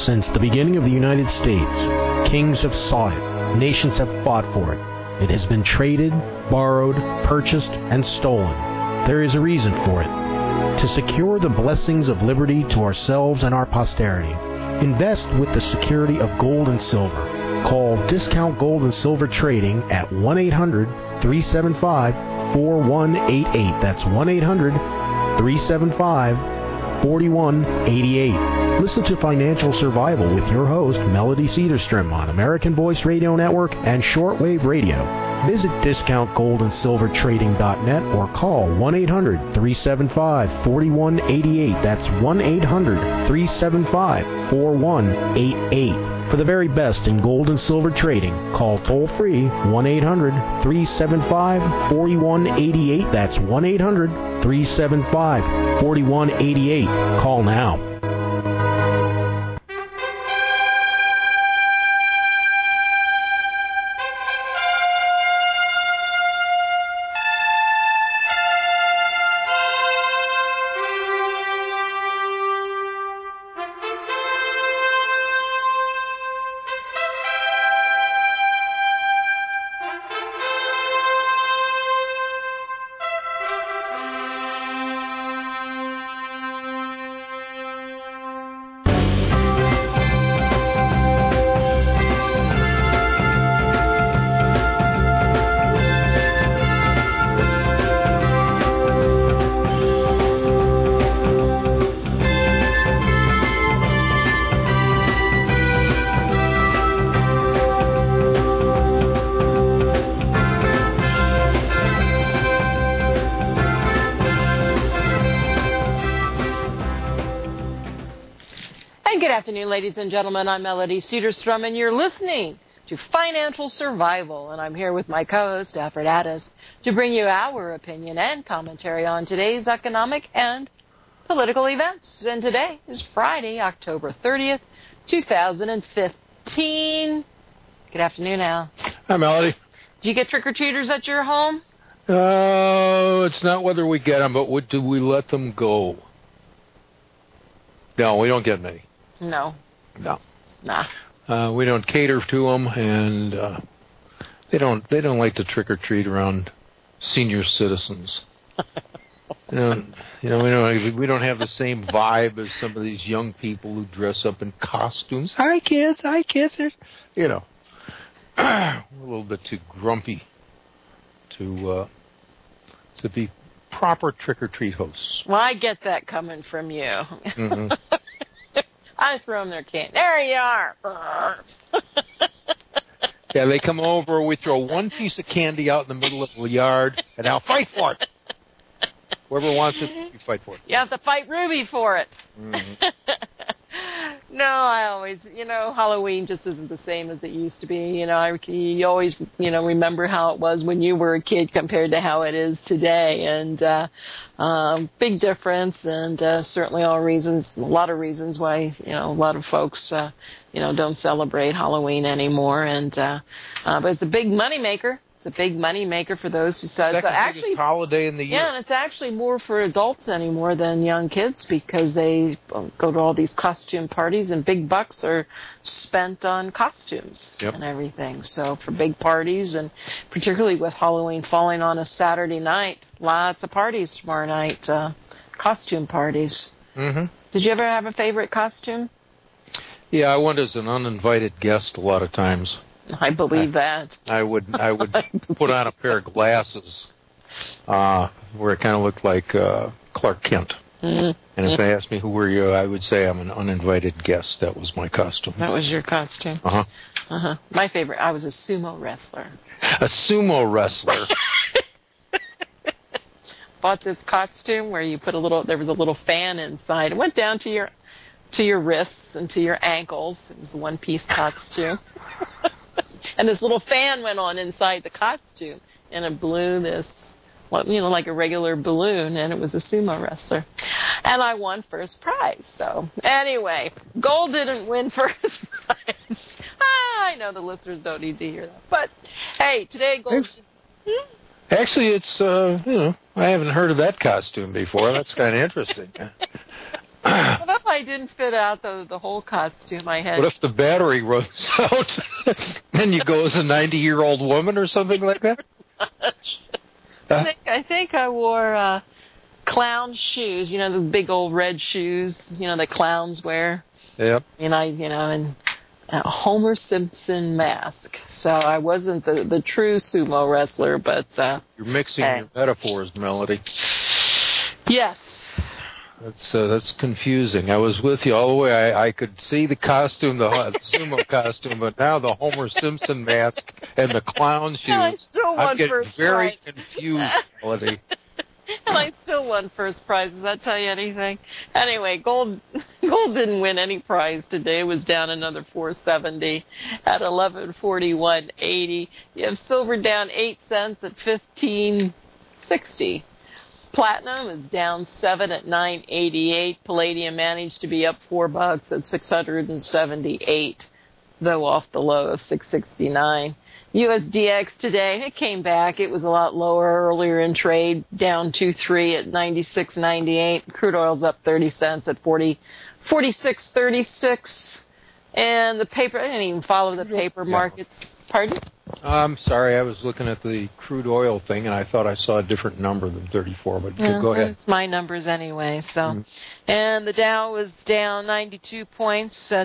Since the beginning of the United States, kings have sought it, nations have fought for it. It has been traded, borrowed, purchased, and stolen. There is a reason for it. To secure the blessings of liberty to ourselves and our posterity, invest with the security of gold and silver. Call Discount Gold and Silver Trading at 1-800-375-4188. That's 1-800-375-4188. Listen to Financial Survival with your host, Melody Cedarstrom, on American Voice Radio Network and Shortwave Radio. Visit discountgoldandsilvertrading.net or call 1-800-375-4188. That's 1-800-375-4188. For the very best in gold and silver trading, call toll-free 1-800-375-4188. That's 1-800-375-4188. Call now. Good afternoon, ladies and gentlemen. I'm Melody Cedarstrom, and you're listening to Financial Survival. And I'm here with my co-host, Alfred Addis, to bring you our opinion and commentary on today's economic and political events. And today is Friday, October 30th, 2015. Good afternoon, Al. Hi, Melody. Do you get trick-or-treaters at your home? It's not whether we get them, but do we let them go? No, we don't get many. No. No. Nah. We don't cater to them, and they don't like to trick or treat around senior citizens. we don't have the same vibe as some of these young people who dress up in costumes. Hi kids. We're a little bit too grumpy to be proper trick or treat hosts. Well, I get that coming from you. Mm-hmm. I throw them their candy. There you are. Yeah, they come over. We throw one piece of candy out in the middle of the yard, and now fight for it. Whoever wants it, you fight for it. You have to fight Ruby for it. Mm-hmm. No, I always, Halloween just isn't the same as it used to be. You always, remember how it was when you were a kid compared to how it is today. And big difference, and certainly a lot of reasons why, a lot of folks, don't celebrate Halloween anymore. And but it's a big moneymaker. It's a big money maker for those who says actually holiday in the year. Yeah, and it's actually more for adults anymore than young kids because they go to all these costume parties and big bucks are spent on costumes and everything. So for big parties, and particularly with Halloween falling on a Saturday night, lots of parties tomorrow night, costume parties. Mm-hmm. Did you ever have a favorite costume? Yeah, I went as an uninvited guest a lot of times. I believe that. I would put on a pair of glasses where it kind of looked like Clark Kent. Mm-hmm. And if they asked me, who were you, I would say I'm an uninvited guest. That was my costume. That was your costume? Uh-huh. Uh-huh. My favorite, I was a sumo wrestler. A sumo wrestler? Bought this costume where you put there was a little fan inside. It went down to your wrists and to your ankles. It was a one-piece costume. And this little fan went on inside the costume, and it blew this, like a regular balloon, and it was a sumo wrestler. And I won first prize. So anyway, gold didn't win first prize. I know the listeners don't need to hear that. But, hey, today gold... Actually, it's, I haven't heard of that costume before. That's kind of interesting. What if I didn't fit out the whole costume I had? What if the battery runs out and you go as a 90-year-old woman or something like that? I think I wore clown shoes, the big old red shoes, that clowns wear. Yep. And and a Homer Simpson mask. So I wasn't the true sumo wrestler, but... You're mixing your metaphors, Melody. Yes. That's confusing. I was with you all the way. I could see the costume, the sumo costume, but now the Homer Simpson mask and the clown shoes. I'm getting very confused, Melody. And I still won first prize. Does that tell you anything? Anyway, gold didn't win any prize today. It was down another 470 at 1141.80. You have silver down 8 cents at 15.60. Platinum is down 7 at 9.88. Palladium managed to be up $4 at 678, though off the low of 669. USDX today, it came back. It was a lot lower earlier in trade, down 2.3 at 96.98. Crude oil's up 30 cents at 46.36. And the paper, I didn't even follow the paper markets. Pardon? I'm sorry, I was looking at the crude oil thing, and I thought I saw a different number than 34, but go ahead. It's my numbers anyway. So, And the Dow was down 92 points at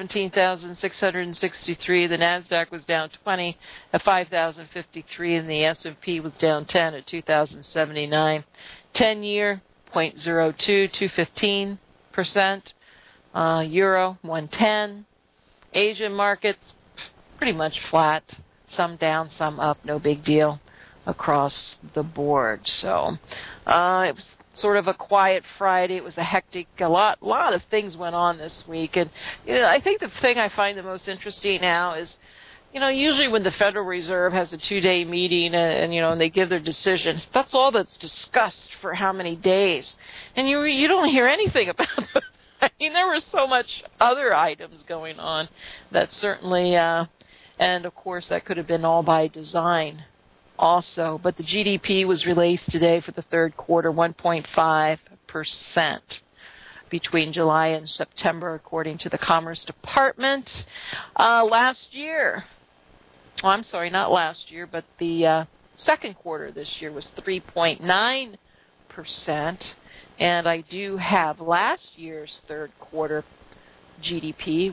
17,663. The NASDAQ was down 20 at 5,053, and the S&P was down 10 at 2,079. 10-year, 0.02, 215%. Euro, 110. Asian markets, pretty much flat. Some down, some up, no big deal across the board. So it was sort of a quiet Friday. It was a hectic, a lot of things went on this week. And I think the thing I find the most interesting now is, usually when the Federal Reserve has a 2-day meeting and they give their decision, that's all that's discussed for how many days. And you don't hear anything about it. I mean, there were so much other items going on that certainly, and of course that could have been all by design also. But the GDP was released today for the third quarter, 1.5% between July and September, according to the Commerce Department. Last year, not last year, but the second quarter this year was 3.9%. And I do have last year's third quarter GDP,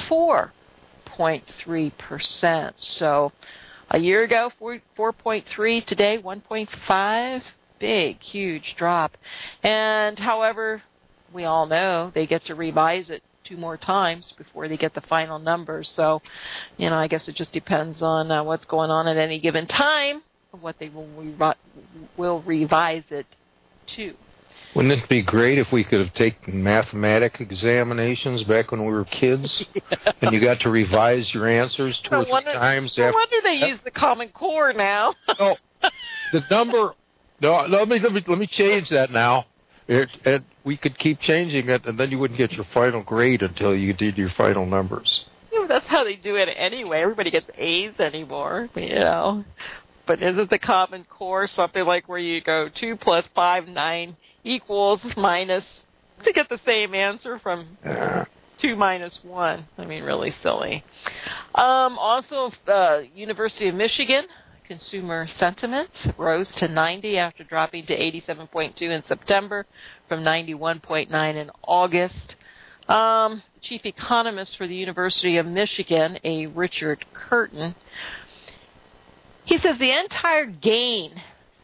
4.3%. So a year ago, 4.3. Today, 1.5. Big, huge drop. And however, we all know they get to revise it 2 more times before they get the final numbers. So, I guess it just depends on what's going on at any given time, what they will revise it to. Wouldn't it be great if we could have taken mathematic examinations back when we were kids, and you got to revise your answers 2 or 3 times? No wonder they use the Common Core now. No, the number. No, let me change that now. And we could keep changing it, and then you wouldn't get your final grade until you did your final numbers. That's how they do it anyway. Everybody gets A's anymore, But isn't the Common Core something like where you go 2 plus 5, 9 equals minus to get the same answer from 2 minus 1? I mean, really silly. Also, University of Michigan, consumer sentiment rose to 90 after dropping to 87.2 in September from 91.9 in August. The chief economist for the University of Michigan, a Richard Curtin, he says the entire gain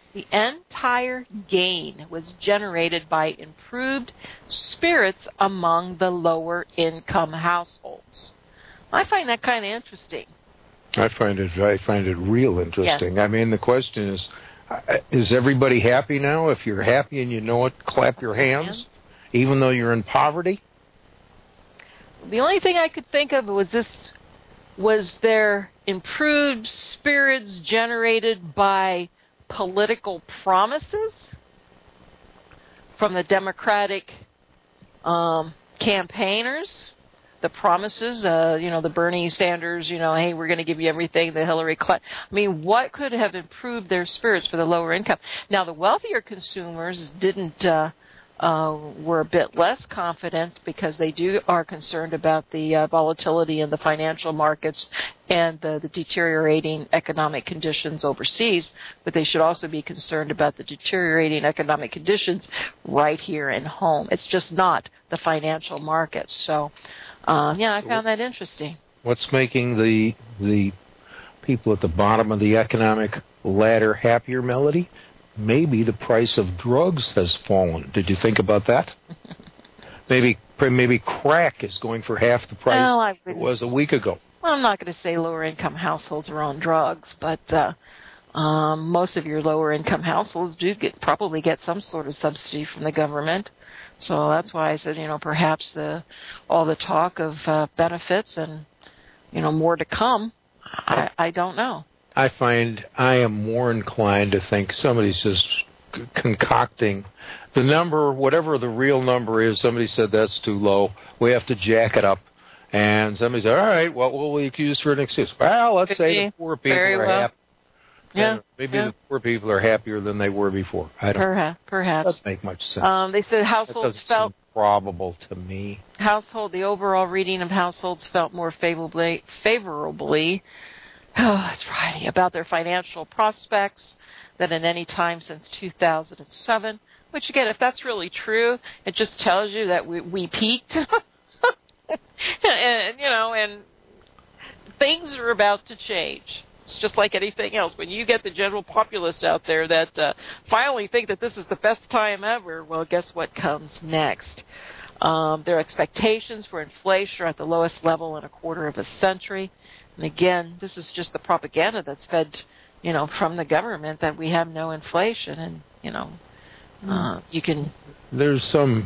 was generated by improved spirits among the lower income households. I find that kind of interesting. I find it real interesting. Yes. I mean, the question is everybody happy now? If you're happy and you know it, clap your hands, even though you're in poverty? The only thing I could think of was their improved spirits generated by political promises from the Democratic campaigners. The promises, the Bernie Sanders, hey, we're going to give you everything, the Hillary Clinton. I mean, what could have improved their spirits for the lower income? Now, the wealthier consumers didn't were a bit less confident because they are concerned about the volatility in the financial markets and the deteriorating economic conditions overseas, but they should also be concerned about the deteriorating economic conditions right here in home. It's just not the financial markets. So, I found that interesting. What's making the people at the bottom of the economic ladder happier, Melody? Maybe the price of drugs has fallen. Did you think about that? Maybe crack is going for half the price it was a week ago. Well, I'm not going to say lower-income households are on drugs, but most of your lower-income households probably get some sort of subsidy from the government. So that's why I said, perhaps all the talk of benefits and, more to come, I don't know. I find I am more inclined to think somebody's just concocting the number, whatever the real number is. Somebody said that's too low. We have to jack it up. And somebody said, all right, what will we use for an excuse? Well, let's say the poor people are happy. Yeah. Maybe the poor people are happier than they were before. I don't know. Perhaps. Doesn't make much sense. They said households felt probable to me. The overall reading of households felt more favorably that's Friday, about their financial prospects than at any time since 2007, which, again, if that's really true, it just tells you that we peaked. and things are about to change. It's just like anything else. When you get the general populace out there that finally think that this is the best time ever, well, guess what comes next? Their expectations for inflation are at the lowest level in a quarter of a century. And again, this is just the propaganda that's fed, from the government that we have no inflation. And, you can... The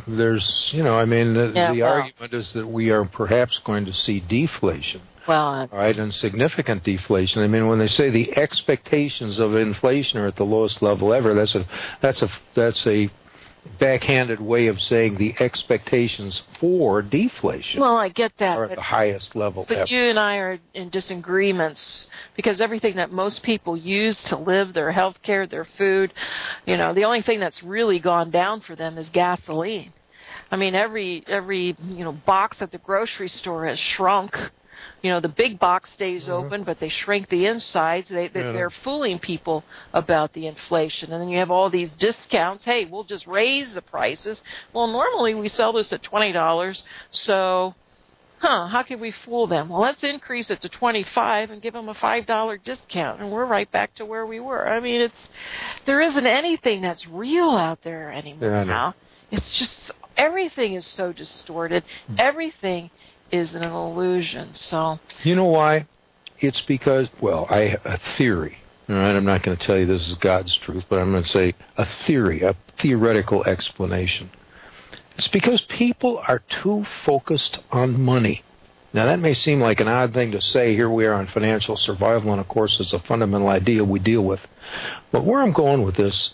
argument is that we are perhaps going to see deflation. Well, right, and significant deflation. I mean, when they say the expectations of inflation are at the lowest level ever, that's a backhanded way of saying the expectations for deflation. Well, I get that. Are at the highest level ever. But you and I are in disagreements because everything that most people use to live, their health care, their food, the only thing that's really gone down for them is gasoline. I mean, every box at the grocery store has shrunk. The big box stays open, but they shrink the insides. They're fooling people about the inflation. And then you have all these discounts. Hey, we'll just raise the prices. Well, normally we sell this at $20, so how can we fool them? Well, let's increase it to $25 and give them a $5 discount, and we're right back to where we were. I mean, there isn't anything that's real out there anymore now. It's just everything is so distorted. Everything is an illusion. So you know why? It's because, a theory. All right, I'm not going to tell you this is God's truth, but I'm going to say a theory, a theoretical explanation. It's because people are too focused on money. Now, that may seem like an odd thing to say. Here we are on financial survival, and of course, it's a fundamental idea we deal with. But where I'm going with this,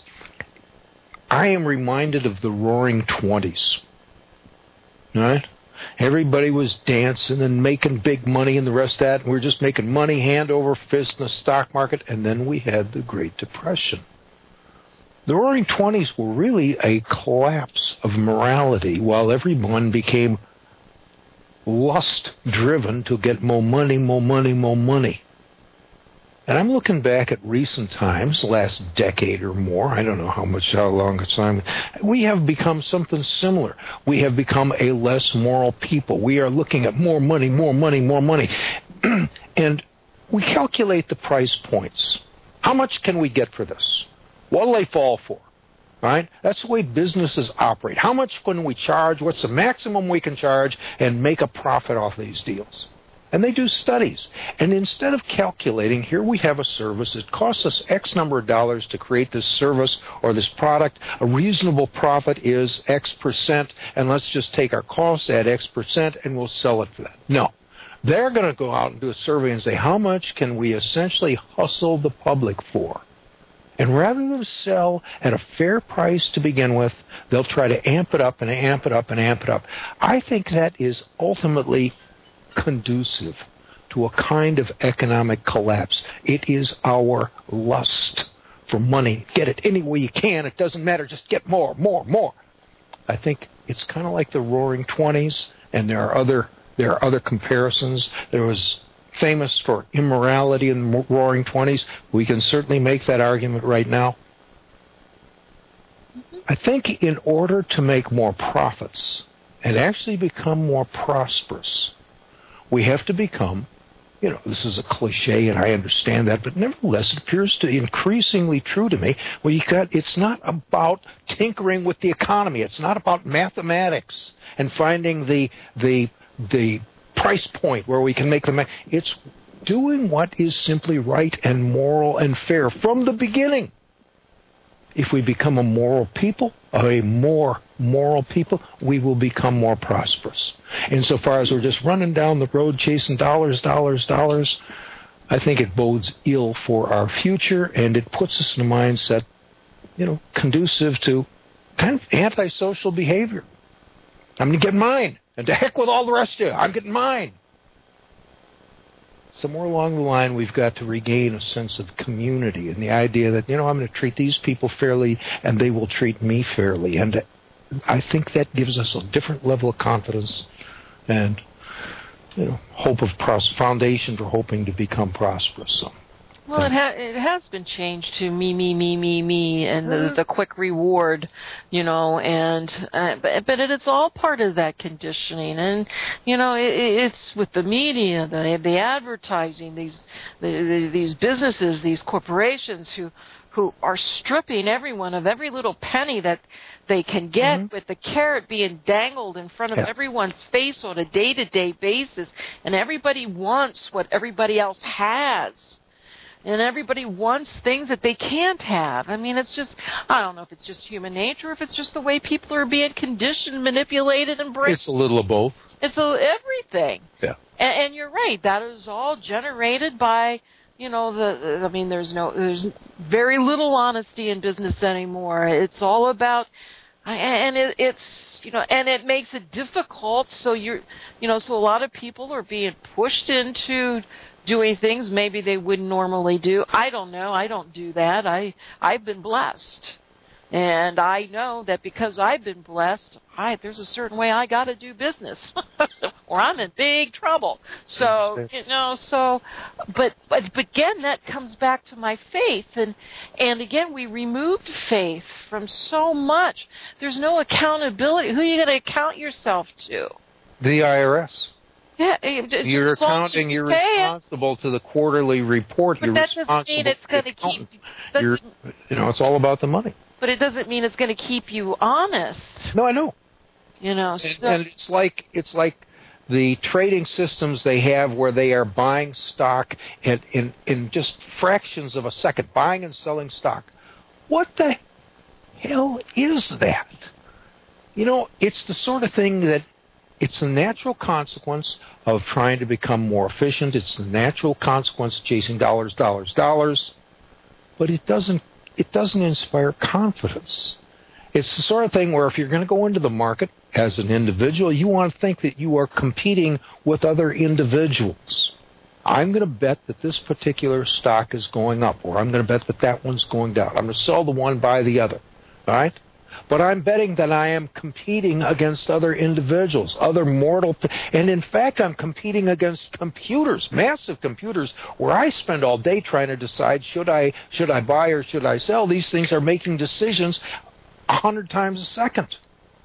I am reminded of the Roaring '20s. All right? Everybody was dancing and making big money and the rest of that. And we were just making money hand over fist in the stock market. And then we had the Great Depression. The Roaring '20s were really a collapse of morality while everyone became lust-driven to get more money, more money, more money. And I'm looking back at recent times, last decade or more, I don't know how long it's time, we have become something similar. We have become a less moral people. We are looking at more money, more money, more money. And we calculate the price points. How much can we get for this? What will they fall for? Right? That's the way businesses operate. How much can we charge? What's the maximum we can charge and make a profit off these deals? And they do studies. And instead of calculating, here we have a service. It costs us X number of dollars to create this service or this product. A reasonable profit is X percent, and let's just take our cost, add X percent, and we'll sell it for that. No. They're going to go out and do a survey and say, how much can we essentially hustle the public for? And rather than sell at a fair price to begin with, they'll try to amp it up and amp it up and amp it up. I think that is ultimately conducive to a kind of economic collapse. It is our lust for money. Get it any way you can. It doesn't matter. Just get more, more, more. I think it's kind of like the Roaring '20s, and there are other comparisons. There was famous for immorality in the Roaring '20s. We can certainly make that argument right now. I think in order to make more profits and actually become more prosperous, we have to become, this is a cliche and I understand that, but nevertheless it appears to be increasingly true to me, where it's not about tinkering with the economy. It's not about mathematics and finding the price point where we can make the money. It's doing what is simply right and moral and fair from the beginning. If we become a more moral people, we will become more prosperous. Insofar as we're just running down the road chasing dollars, I think it bodes ill for our future, and it puts us in a mindset, conducive to kind of antisocial behavior. I'm going to get mine, and to heck with all the rest of you. I'm getting mine. Somewhere along the line, we've got to regain a sense of community and the idea that, I'm going to treat these people fairly and they will treat me fairly. And I think that gives us a different level of confidence and, hope of foundation for hoping to become prosperous. So, well, it has been changed to me, and the quick reward, but it's all part of that conditioning, and it's with the media, the advertising, these businesses, these corporations who are stripping everyone of every little penny that they can get, with the carrot being dangled in front of everyone's face on a day-to-day basis, and everybody wants what everybody else has. And everybody wants things that they can't have. I mean, it's just, I don't know if it's just human nature, or if it's just the way people are being conditioned, manipulated, and brainwashed. It's a little of both. It's everything. Yeah. And you're right. That is all generated by, there's very little honesty in business anymore. It's all about, and it makes it difficult. So so a lot of people are being pushed into doing things maybe they wouldn't normally do. I don't know. I don't do that. I've been blessed. And I know that because I've been blessed, there's a certain way I got to do business or I'm in big trouble. So, but again, that comes back to my faith. And again, we removed faith from so much. There's no accountability. Who are you going to account yourself to? The IRS. Yeah, you're accounting. You're responsible to the quarterly report. But that doesn't mean it's going to keep. It's all about the money. But it doesn't mean it's going to keep you honest. No, I know. And it's like the trading systems they have where they are buying stock in just fractions of a second, buying and selling stock. What the hell is that? It's the sort of thing that. It's the natural consequence of trying to become more efficient. It's the natural consequence of chasing dollars. But it doesn't inspire confidence. It's the sort of thing where if you're going to go into the market as an individual, you want to think that you are competing with other individuals. I'm going to bet that this particular stock is going up, or I'm going to bet that one's going down. I'm going to sell the one, buy the other. All right? But I'm betting that I am competing against other individuals, other and in fact I'm competing against computers, massive computers, where I spend all day trying to decide should I buy or should I sell. These things are making decisions 100 times a second.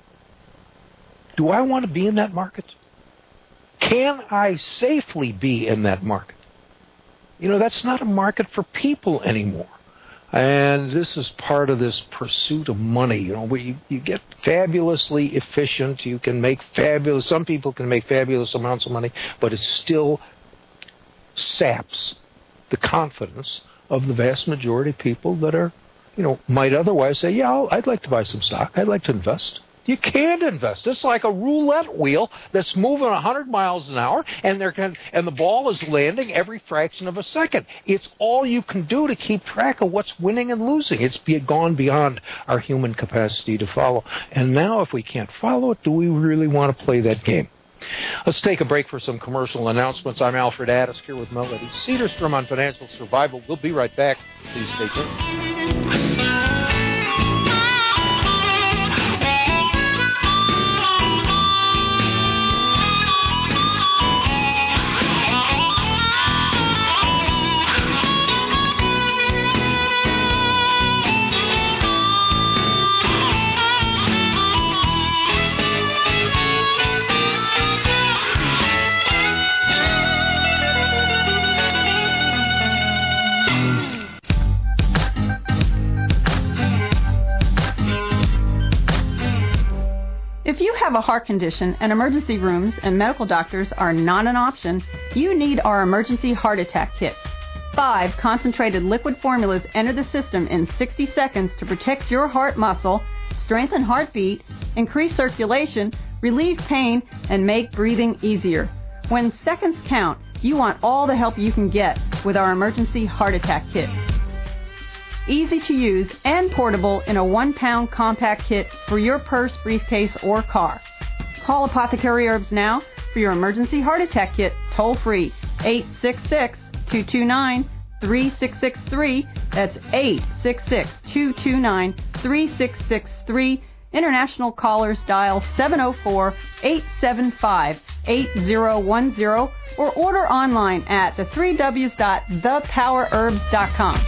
Do I want to be in that market? Can I safely be in that market? That's not a market for people anymore. And this is part of this pursuit of money. You get fabulously efficient. You can make some people can make fabulous amounts of money, but it still saps the confidence of the vast majority of people that are, might otherwise say, yeah, I'd like to buy some stock. I'd like to invest. You can't invest. It's like a roulette wheel that's moving 100 miles an hour, and the ball is landing every fraction of a second. It's all you can do to keep track of what's winning and losing. It's gone beyond our human capacity to follow. And now if we can't follow it, do we really want to play that game? Let's take a break for some commercial announcements. I'm Alfred Addis here with Melody Cedarstrom on Financial Survival. We'll be right back. Please stay tuned. have a heart condition and emergency rooms and medical doctors are not an option, you need our Emergency Heart Attack Kit. 5 concentrated liquid formulas enter the system in 60 seconds to protect your heart muscle, strengthen heartbeat, increase circulation, relieve pain, and make breathing easier. When seconds count, you want all the help you can get with our Emergency Heart Attack Kit. Easy to use and portable in a 1-pound compact kit for your purse, briefcase, or car. Call Apothecary Herbs now for your Emergency Heart Attack Kit toll free 866-229-3663. That's 866-229-3663. International callers dial 704-875-8010 or order online at the3ws.thepowerherbs.com.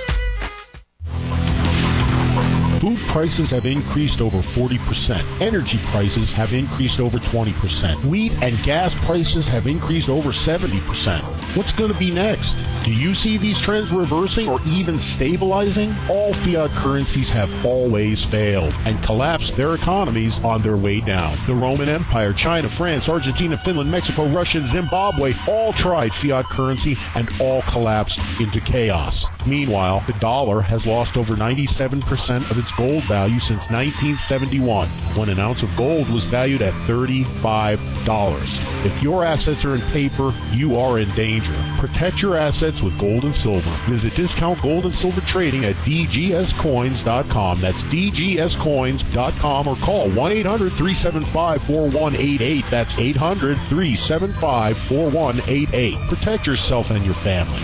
Food prices have increased over 40%. Energy prices have increased over 20%. Wheat and gas prices have increased over 70%. What's going to be next? Do you see these trends reversing or even stabilizing? All fiat currencies have always failed and collapsed their economies on their way down. The Roman Empire, China, France, Argentina, Finland, Mexico, Russia, and Zimbabwe all tried fiat currency and all collapsed into chaos. Meanwhile, the dollar has lost over 97% of its gold value since 1971, when an ounce of gold was valued at $35. If your assets are in paper, you are in danger. Protect your assets with gold and silver. Visit Discount Gold and Silver Trading at dgscoins.com. That's dgscoins.com, or call 1-800-375-4188. That's 800-375-4188. Protect yourself and your family.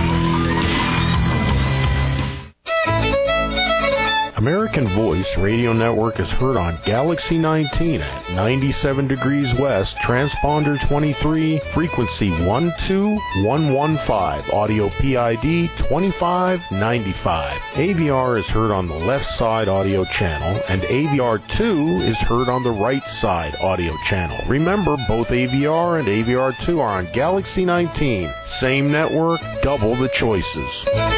American Voice Radio Network is heard on Galaxy 19 at 97 degrees west, transponder 23, frequency 12115, audio PID 2595. AVR is heard on the left side audio channel, and AVR2 is heard on the right side audio channel. Remember, both AVR and AVR2 are on Galaxy 19. Same network, double the choices.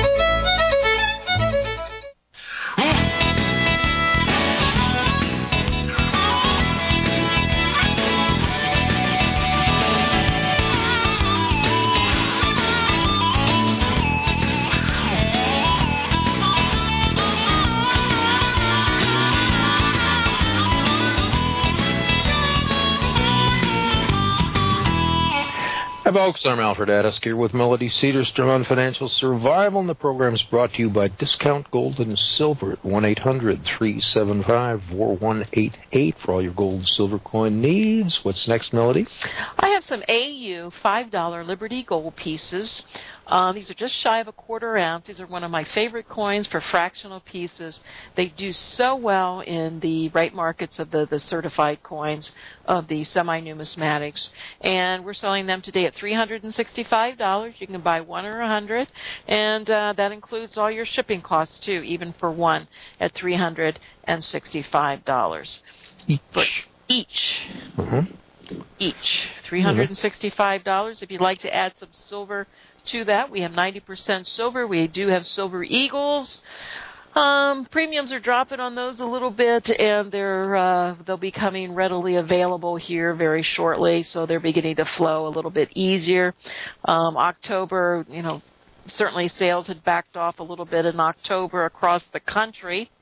Hi, folks. I'm Alfred Addisk here with Melody Cedarstrom on Financial Survival, and the program is brought to you by Discount Gold and Silver at 1-800-375-4188 for all your gold and silver coin needs. What's next, Melody? I have some AU $5 Liberty gold pieces. These are just shy of a quarter ounce. These are one of my favorite coins for fractional pieces. They do so well in the right markets of the certified coins of the semi-numismatics. And we're selling them today at $365. You can buy one or 100. And that includes all your shipping costs, too, even for one at $365. Each. Mm-hmm. Each. $365. If you'd like to add some silver to that, we have 90% silver. We do have silver eagles. Premiums are dropping on those a little bit, and they'll be coming readily available here very shortly, so they're beginning to flow a little bit easier. October, certainly sales had backed off a little bit in October across the country.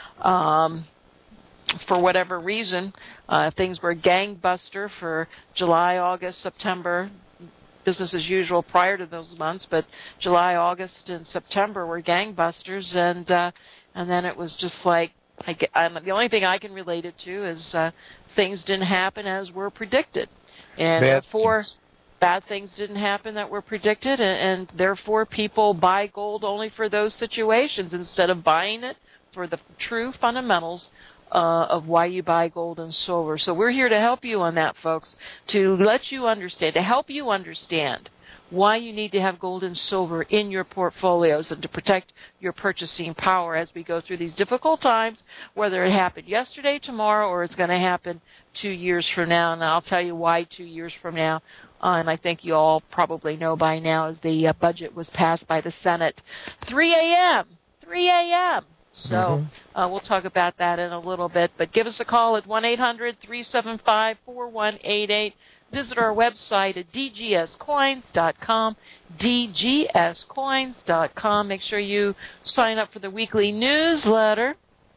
For whatever reason, things were gangbuster for July, August, September. Business as usual prior to those months, but July, August, and September were gangbusters, and then it was just like the only thing I can relate it to is things didn't happen as were predicted, and therefore bad things didn't happen that were predicted, and therefore people buy gold only for those situations instead of buying it for the true fundamentals of why you buy gold and silver. So we're here to help you on that, folks, to let you understand, to help you understand why you need to have gold and silver in your portfolios and to protect your purchasing power as we go through these difficult times, whether it happened yesterday, tomorrow, or it's going to happen 2 years from now. And I'll tell you why 2 years from now. And I think you all probably know by now, as the budget was passed by the Senate. 3 a.m. So we'll talk about that in a little bit. But give us a call at 1-800-375-4188. Visit our website at dgscoins.com, dgscoins.com. Make sure you sign up for the weekly newsletter.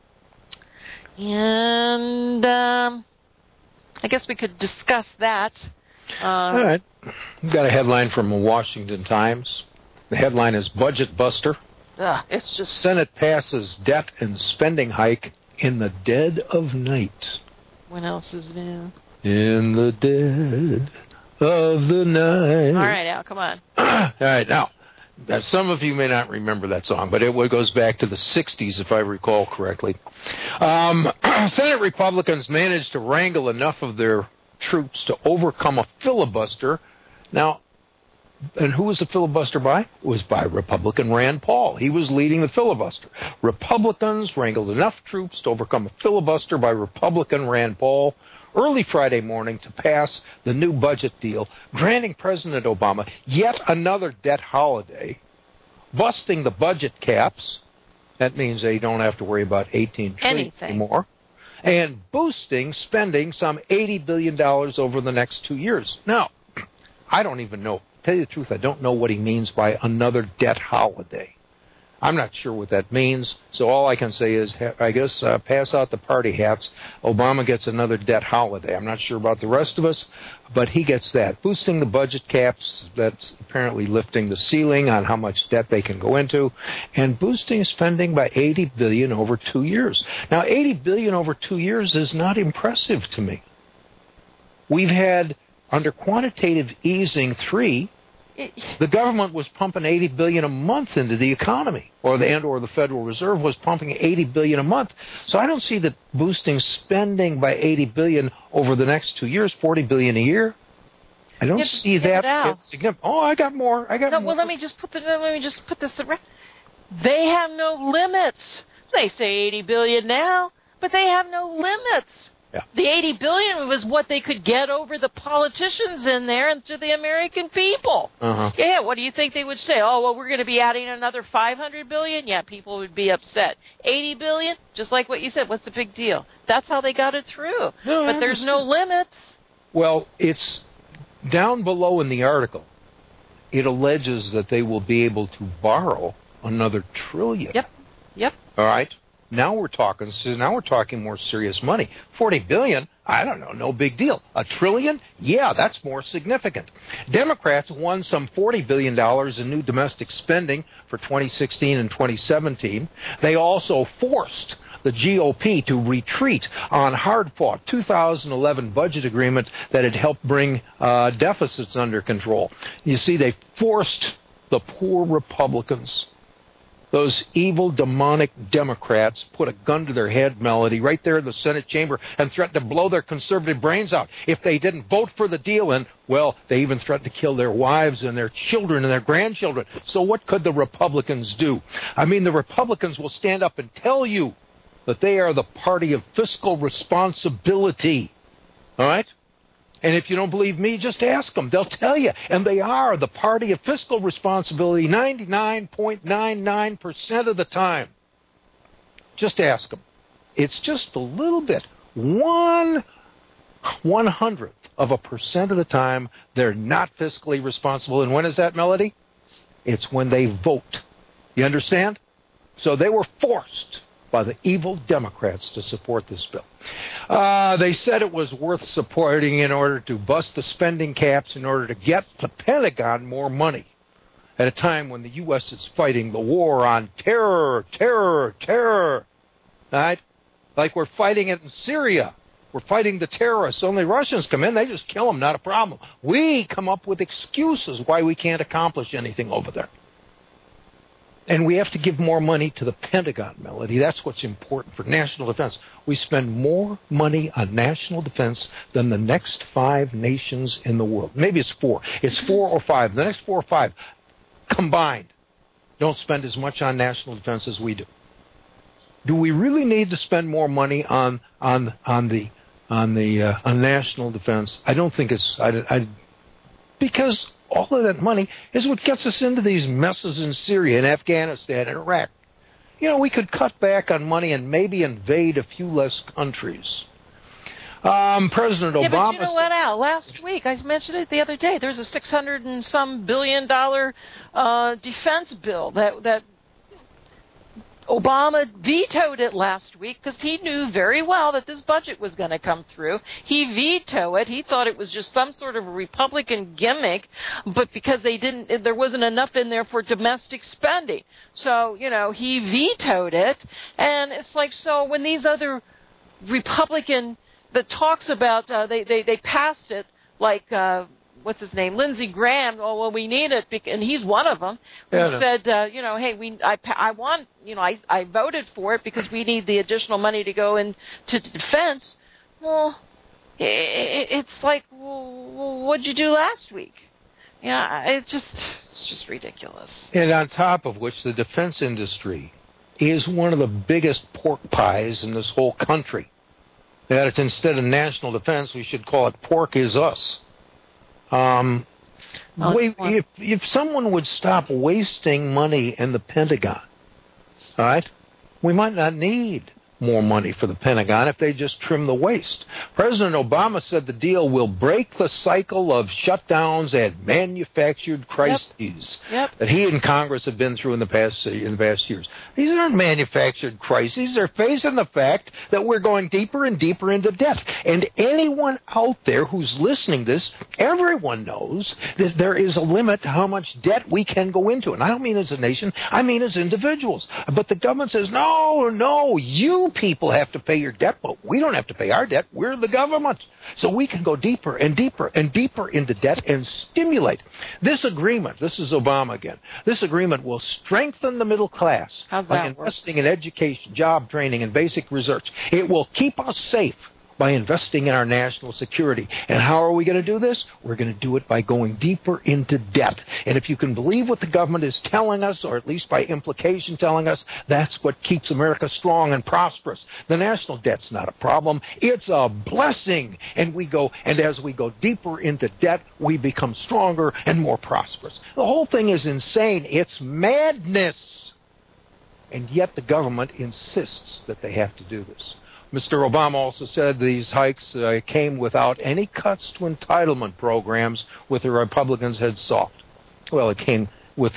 And I guess we could discuss that. All right. We've got a headline from the Washington Times. The headline is Budget Buster. It's just Senate passes debt and spending hike in the dead of night. What else is new? In the dead of the night. All right, Al, come on. All right, now, some of you may not remember that song, but it goes back to the 60s, if I recall correctly. Senate Republicans managed to wrangle enough of their troops to overcome a filibuster. Now, and who was the filibuster by? It was by Republican Rand Paul. He was leading the filibuster. Republicans wrangled enough troops to overcome a filibuster by Republican Rand Paul early Friday morning to pass the new budget deal, granting President Obama yet another debt holiday, busting the budget caps. That means they don't have to worry about $18 trillion anymore. And boosting spending some $80 billion over the next 2 years. Now, I don't even know. To tell you the truth, I don't know what he means by another debt holiday. I'm not sure what that means, so all I can say is, I guess, pass out the party hats. Obama gets another debt holiday. I'm not sure about the rest of us, but he gets that. Boosting the budget caps, that's apparently lifting the ceiling on how much debt they can go into, and boosting spending by $80 billion over 2 years. Now, $80 billion over 2 years is not impressive to me. We've had, under quantitative easing 3, the government was pumping $80 billion a month into the economy, or the Federal Reserve was pumping $80 billion a month. So I don't see that boosting spending by $80 billion over the next 2 years, $40 billion a year. I don't see that as significant. Oh, I got more. More. Well, let me just put this. They have no limits. They say $80 billion now, but they have no limits. Yeah. The $80 billion was what they could get over the politicians in there and to the American people. Yeah, what do you think they would say? Oh, well, we're going to be adding another $500 billion? Yeah, people would be upset. $80 billion? Just like what you said, what's the big deal? That's how they got it through. No, but there's no limits. Well, it's down below in the article. It alleges that they will be able to borrow another $1 trillion. Yep. All right? Now we're talking more serious money. $40 billion, I don't know, no big deal. $1 trillion, yeah, that's more significant. Democrats won some $40 billion in new domestic spending for 2016 and 2017. They also forced the GOP to retreat on hard-fought 2011 budget agreement that had helped bring deficits under control. You see, they forced the poor Republicans, those evil, demonic Democrats, put a gun to their head, Melody, right there in the Senate chamber and threatened to blow their conservative brains out if they didn't vote for the deal. And, well, they even threatened to kill their wives and their children and their grandchildren. So what could the Republicans do? I mean, the Republicans will stand up and tell you that they are the party of fiscal responsibility. All right? And if you don't believe me, just ask them. They'll tell you. And they are the party of fiscal responsibility 99.99% of the time. Just ask them. It's just a little bit. 1/100th of a percent of the time, they're not fiscally responsible. And when is that, Melody? It's when they vote. You understand? So they were forced by the evil Democrats to support this bill. They said it was worth supporting in order to bust the spending caps, in order to get the Pentagon more money at a time when the U.S. is fighting the war on terror. Right? Like we're fighting it in Syria. We're fighting the terrorists. Only Russians come in, they just kill them, not a problem. We come up with excuses why we can't accomplish anything over there. And we have to give more money to the Pentagon, Melody. That's what's important for national defense. We spend more money on national defense than the next 5 nations in the world. Maybe it's 4. It's 4 or 5. The next 4 or 5 combined don't spend as much on national defense as we do. Do we really need to spend more money on national defense? I don't think it's because all of that money is what gets us into these messes in Syria and Afghanistan and Iraq. we could cut back on money and maybe invade a few less countries. President Obama. Yeah, but you know what, Al? Last week, I mentioned it the other day. There's a $600 and some billion defense bill that Obama vetoed it last week because he knew very well that this budget was going to come through. He vetoed it. He thought it was just some sort of a Republican gimmick, but because there wasn't enough in there for domestic spending. So, he vetoed it. And it's like, so when these other Republican that talks about they passed it like what's his name, Lindsey Graham. Oh well, we need it, and he's one of them who said, hey, I voted for it because we need the additional money to go into defense. Well, it's like, well, what'd you do last week? It's just ridiculous. And on top of which, the defense industry is one of the biggest pork pies in this whole country. That it's instead of national defense, we should call it pork is us. If someone would stop wasting money in the Pentagon, all right, we might not need more money for the Pentagon if they just trim the waste. President Obama said the deal will break the cycle of shutdowns and manufactured crises that he and Congress have been through in the past years. These aren't manufactured crises. They're facing the fact that we're going deeper and deeper into debt. And anyone out there who's listening to this, everyone knows that there is a limit to how much debt we can go into. And I don't mean as a nation, I mean as individuals. But the government says, no, you people have to pay your debt, but we don't have to pay our debt. We're the government. So we can go deeper and deeper and deeper into debt and stimulate. This agreement, this is Obama again, this agreement will strengthen the middle class by investing in education, job training, and basic research. It will keep us safe by investing in our national security. And how are we going to do this? We're going to do it by going deeper into debt. And if you can believe what the government is telling us, or at least by implication telling us, that's what keeps America strong and prosperous. The national debt's not a problem. It's a blessing. And as we go deeper into debt, we become stronger and more prosperous. The whole thing is insane. It's madness. And yet the government insists that they have to do this. Mr. Obama also said these hikes came without any cuts to entitlement programs which the Republicans had sought. Well, it came with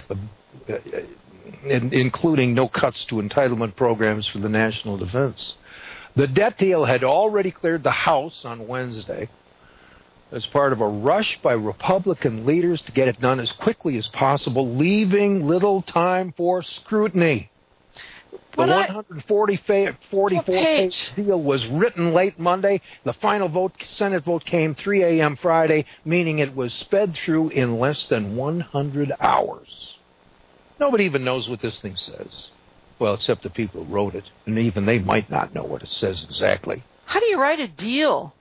including no cuts to entitlement programs for the national defense. The debt deal had already cleared the House on Wednesday as part of a rush by Republican leaders to get it done as quickly as possible, leaving little time for scrutiny. The 144-page deal was written late Monday. The final Senate vote came 3 a.m. Friday, meaning it was sped through in less than 100 hours. Nobody even knows what this thing says. Well, except the people who wrote it, and even they might not know what it says exactly. How do you write a deal?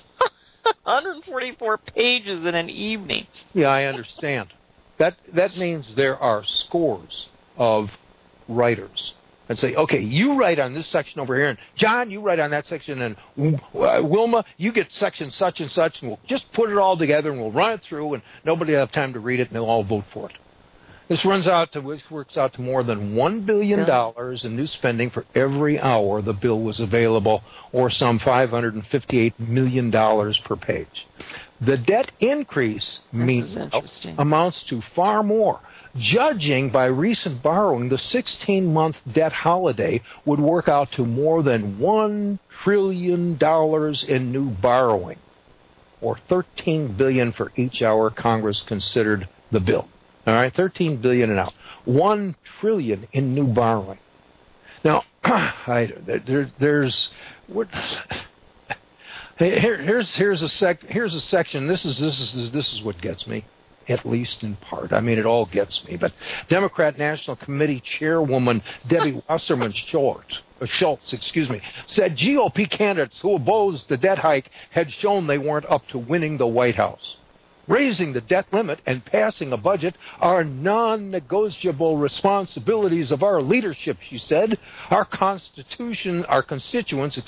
144 pages in an evening. Yeah, I understand. That means there are scores of writers. And say, okay, you write on this section over here, and John, you write on that section, and Wilma, you get section such and such, and we'll just put it all together, and we'll run it through, and nobody will have time to read it, and they'll all vote for it. This works out to more than $1 billion in new spending for every hour the bill was available, or some $558 million per page. The debt increase amounts to far more. Judging by recent borrowing, the 16-month debt holiday would work out to more than $1 trillion in new borrowing, or $13 billion for each hour Congress considered the bill. All right, $13 billion an hour, $1 trillion in new borrowing. Now, here's a section. This is what gets me. At least in part. I mean, it all gets me. But Democrat National Committee Chairwoman Debbie Wasserman Schultz, said GOP candidates who opposed the debt hike had shown they weren't up to winning the White House. Raising the debt limit and passing a budget are non-negotiable responsibilities of our leadership, she said. Our constituents,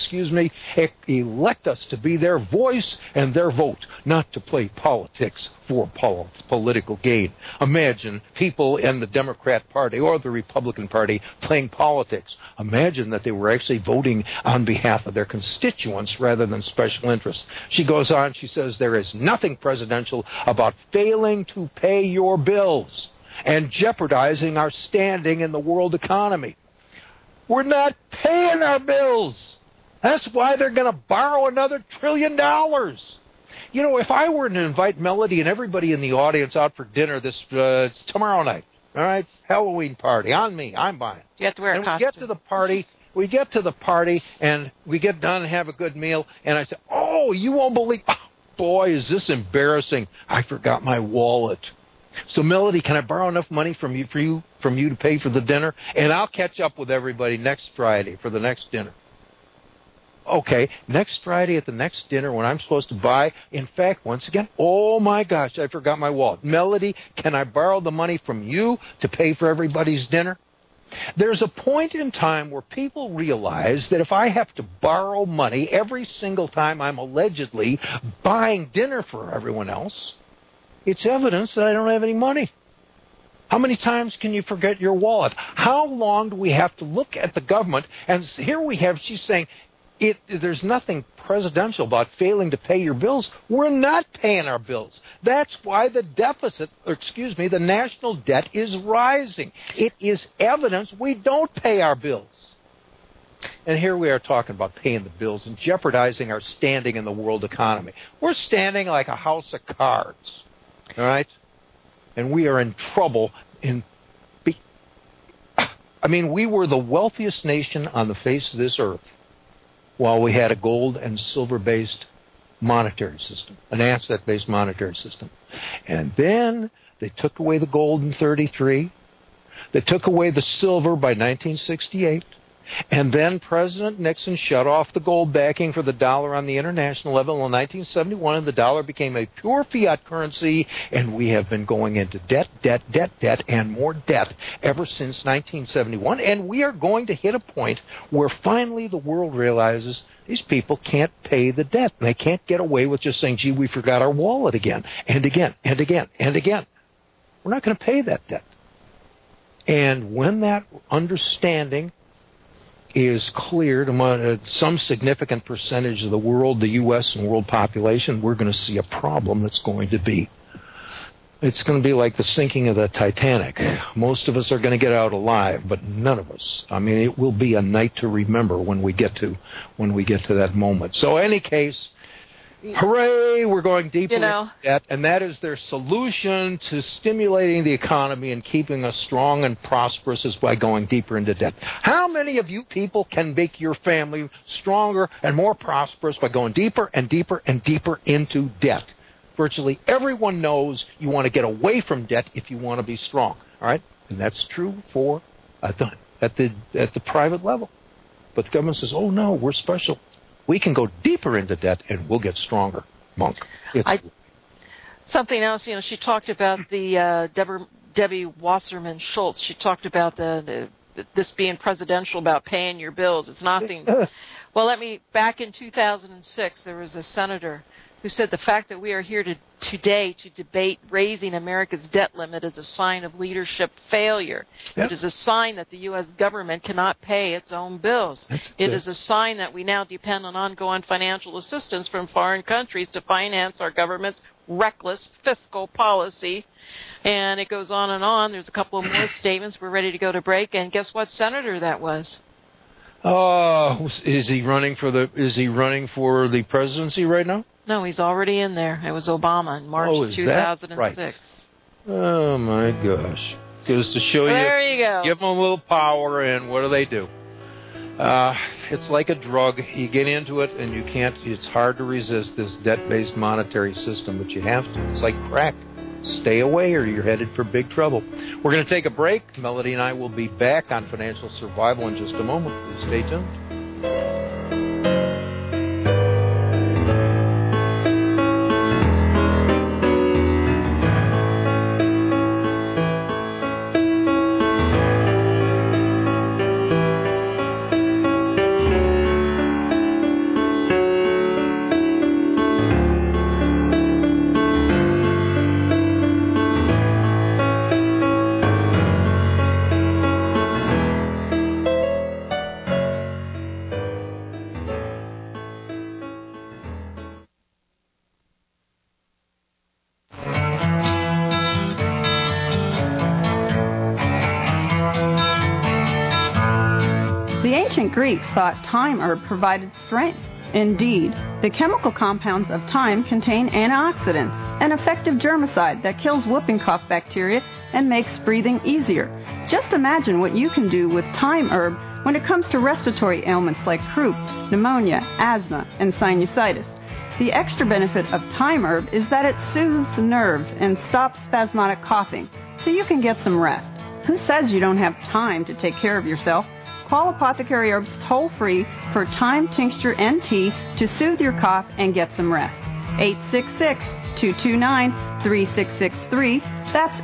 elect us to be their voice and their vote, not to play politics for political gain. Imagine people in the Democrat Party or the Republican Party playing politics. Imagine that they were actually voting on behalf of their constituents rather than special interests. She goes on, she says, there is nothing presidential about failing to pay your bills and jeopardizing our standing in the world economy. We're not paying our bills. That's why they're going to borrow another $1 trillion. You know, if I were to invite Melody and everybody in the audience out for dinner it's tomorrow night, all right, Halloween party, on me, I'm buying. You have to wear a costume. We get to the party, and we get done and have a good meal, and I say, oh, you won't believe, oh, boy, is this embarrassing. I forgot my wallet. So, Melody, can I borrow enough money from you to pay for the dinner? And I'll catch up with everybody next Friday for the next dinner. Okay, next Friday at the next dinner when I'm supposed to buy, in fact, once again, oh my gosh, I forgot my wallet. Melody, can I borrow the money from you to pay for everybody's dinner? There's a point in time where people realize that if I have to borrow money every single time I'm allegedly buying dinner for everyone else, it's evidence that I don't have any money. How many times can you forget your wallet? How long do we have to look at the government? And here we have, she's saying, there's nothing presidential about failing to pay your bills. We're not paying our bills. That's why the the national debt is rising. It is evidence we don't pay our bills. And here we are talking about paying the bills and jeopardizing our standing in the world economy. We're standing like a house of cards, all right? And we are in trouble. We were the wealthiest nation on the face of this earth while we had a gold and silver-based monetary system, an asset-based monetary system. And then they took away the gold in 1933. They took away the silver by 1968. And then President Nixon shut off the gold backing for the dollar on the international level in 1971, and the dollar became a pure fiat currency, and we have been going into debt, and more debt ever since 1971. And we are going to hit a point where finally the world realizes these people can't pay the debt. They can't get away with just saying, gee, we forgot our wallet again, and again, and again, and again. We're not going to pay that debt. And when that understanding is cleared among some significant percentage of the world, the U.S. and world population, we're going to see a problem that's going to be, it's going to be like the sinking of the Titanic. Most of us are going to get out alive, but none of us. I mean, it will be a night to remember when we get to that moment. So, in any case, hooray, we're going deeper into debt, and that is their solution to stimulating the economy and keeping us strong and prosperous is by going deeper into debt. How many of you people can make your family stronger and more prosperous by going deeper and deeper and deeper into debt? Virtually everyone knows you want to get away from debt if you want to be strong, all right? And that's true for at the private level. But the government says, oh, no, we're special. We can go deeper into debt, and we'll get stronger, Monk. Something else, she talked about the Debbie Wasserman Schultz. She talked about this being presidential about paying your bills. It's nothing. Well, back in 2006, there was a senator who said the fact that we are here today to debate raising America's debt limit is a sign of leadership failure. Yep. It is a sign that the U.S. government cannot pay its own bills. It is a sign that we now depend on ongoing financial assistance from foreign countries to finance our government's reckless fiscal policy. And it goes on and on. There's a couple of more statements. We're ready to go to break. And guess what senator that was? Is he running for the presidency right now? No, he's already in there. It was Obama in March 2006. Right. Oh, my gosh. Goes to show you. There you go. Give them a little power, and what do? It's like a drug. You get into it, and you can't. It's hard to resist this debt-based monetary system, but you have to. It's like crack. Stay away, or you're headed for big trouble. We're going to take a break. Melody and I will be back on Financial Survival in just a moment. Please stay tuned. ancient Greeks thought thyme herb provided strength. Indeed, the chemical compounds of thyme contain antioxidants, an effective germicide that kills whooping cough bacteria and makes breathing easier. Just imagine what you can do with thyme herb when it comes to respiratory ailments like croup, pneumonia, asthma, and sinusitis. The extra benefit of thyme herb is that it soothes the nerves and stops spasmodic coughing, so you can get some rest. Who says you don't have time to take care of yourself? Call Apothecary Herbs toll-free for thyme tincture and tea to soothe your cough and get some rest. 866-229-3663. That's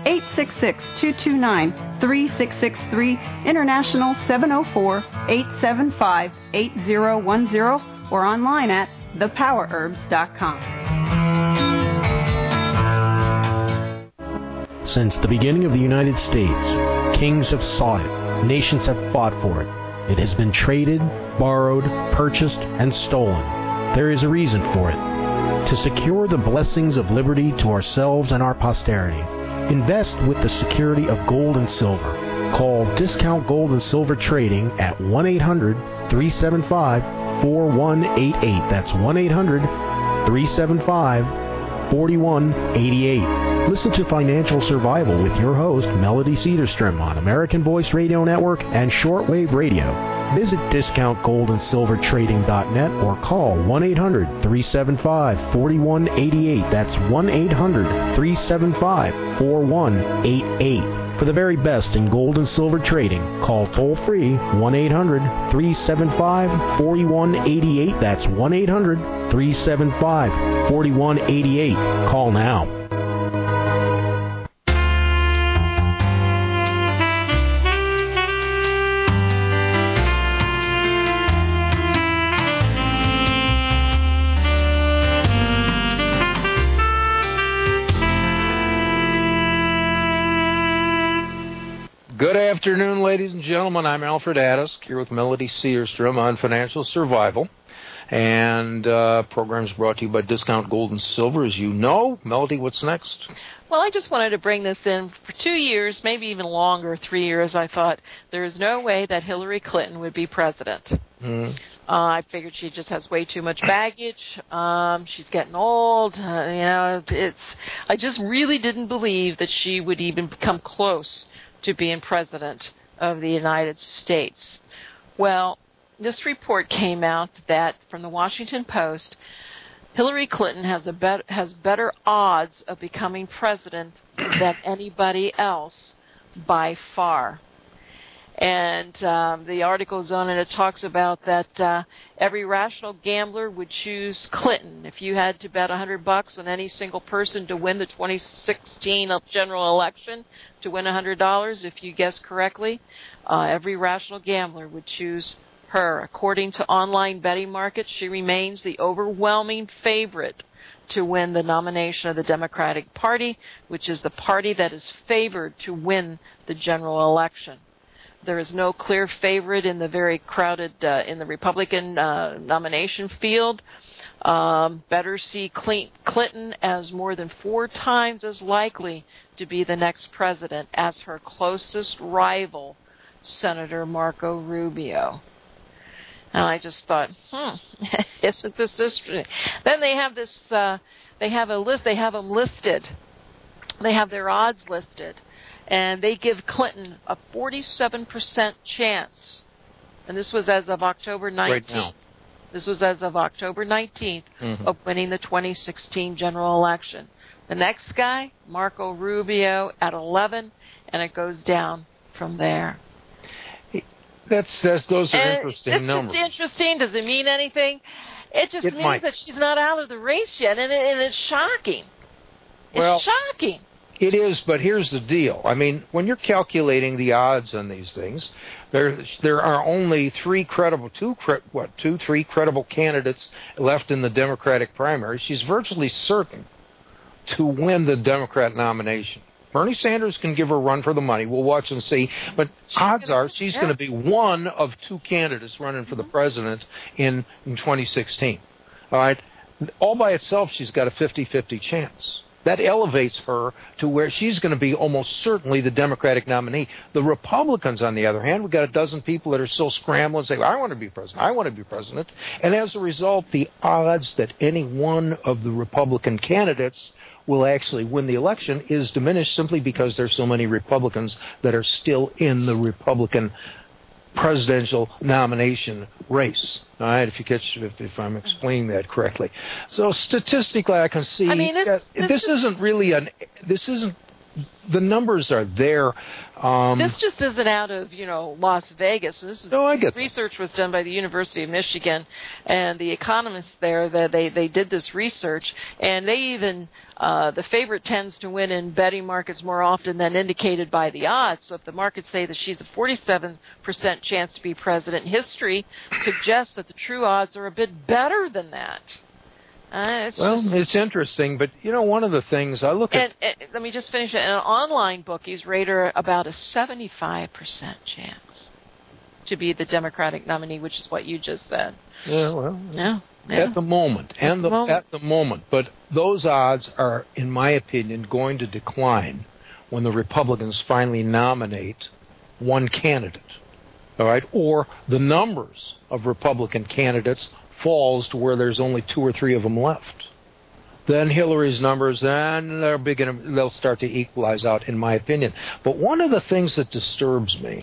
866-229-3663. International 704-875-8010 or online at thepowerherbs.com. Since the beginning of the United States, kings have sought it. Nations have fought for it. It has been traded, borrowed, purchased, and stolen. There is a reason for it. To secure the blessings of liberty to ourselves and our posterity, invest with the security of gold and silver. Call Discount Gold and Silver Trading at 1-800-375-4188. That's 1-800-375-4188. Listen to Financial Survival with your host, Melody Cedarstrom, on American Voice Radio Network and Shortwave Radio. Visit discountgoldandsilvertrading.net or call 1-800-375-4188. That's 1-800-375-4188. For the very best in gold and silver trading, call toll-free 1-800-375-4188. That's 1-800-375-4188. Call now. Good afternoon, ladies and gentlemen. I'm Alfred Addis, here with Melody Cedarstrom on Financial Survival. And program's brought to you by Discount Gold and Silver, as you know. Melody, what's next? Well, I just wanted to bring this in for 2 years, maybe even longer, 3 years. I thought there is no way that Hillary Clinton would be president. I figured she just has way too much baggage. She's getting old. I just really didn't believe that she would even come close to being president of the United States. Well, this report came out that from the Washington Post, Hillary Clinton has better odds of becoming president than anybody else by far. And the article's on it. It talks about that every rational gambler would choose Clinton. If you had to bet $100 on any single person to win the 2016 general election, to win $100, if you guess correctly, every rational gambler would choose her. According to online betting markets, she remains the overwhelming favorite to win the nomination of the Democratic Party, which is the party that is favored to win the general election. There is no clear favorite in the very crowded, in the Republican nomination field. Better see Clinton as more than 4 times as likely to be the next president as her closest rival, Senator Marco Rubio. And I just thought, isn't this interesting? Then they have this, they have a list, they have them listed. They have their odds listed. And they give Clinton a 47% chance. And this was as of October 19th. Right now. This was as of October 19th of winning the 2016 general election. The next guy, Marco Rubio, at 11, and it goes down from there. Those are interesting numbers. It's just interesting. Does it mean anything? It just means that she's not out of the race yet, and it's shocking. It's shocking. It is, but here's the deal. I mean, when you're calculating the odds on these things, there are only three credible candidates left in the Democratic primary. She's virtually certain to win the Democrat nomination. Bernie Sanders can give her a run for the money. We'll watch and see. But odds are she's going to be one of 2 candidates running for the president in 2016. All right? All by itself, she's got a 50-50 chance. That elevates her to where she's going to be almost certainly the Democratic nominee. The Republicans, on the other hand, we've got a dozen people that are still scrambling, saying, I want to be president, I want to be president. And as a result, the odds that any one of the Republican candidates will actually win the election is diminished simply because there's so many Republicans that are still in the Republican presidential nomination race. All right, if I'm explaining that correctly. So statistically, I can see this isn't the numbers are there. This just isn't out of Las Vegas. This research was done by the University of Michigan, and the economists there they did this research, and they even the favorite tends to win in betting markets more often than indicated by the odds. So if the markets say that she's a 47% chance to be president, history suggests that the true odds are a bit better than that. It's interesting, but one of the things I look at. Let me just finish it. And online bookies rate her about a 75% chance to be the Democratic nominee, which is what you just said. At the moment, at the moment, but those odds are, in my opinion, going to decline when the Republicans finally nominate one candidate. All right, or the numbers of Republican candidates falls to where there's only 2 or 3 of them left. Then Hillary's numbers, then they'll start to equalize out, in my opinion. But one of the things that disturbs me,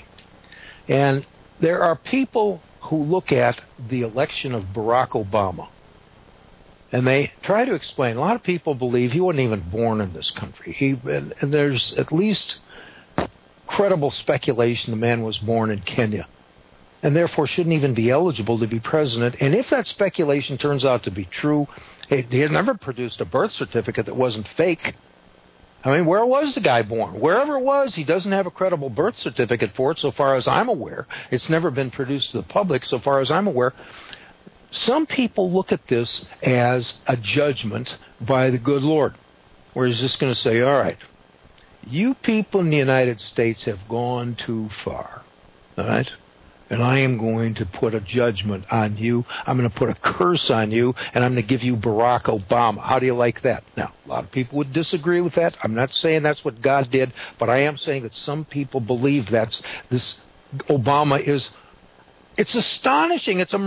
and there are people who look at the election of Barack Obama, and they try to explain. A lot of people believe he wasn't even born in this country. And there's at least credible speculation the man was born in Kenya, and therefore shouldn't even be eligible to be president. And if that speculation turns out to be true, he had never produced a birth certificate that wasn't fake. I mean, where was the guy born? Wherever it was, he doesn't have a credible birth certificate for it, so far as I'm aware. It's never been produced to the public, so far as I'm aware. Some people look at this as a judgment by the good Lord, where he's just going to say, all right, you people in the United States have gone too far, all right? And I am going to put a judgment on you. I'm going to put a curse on you, and I'm going to give you Barack Obama. How do you like that? Now, a lot of people would disagree with that. I'm not saying that's what God did, but I am saying that some people believe this Obama is. It's astonishing. It's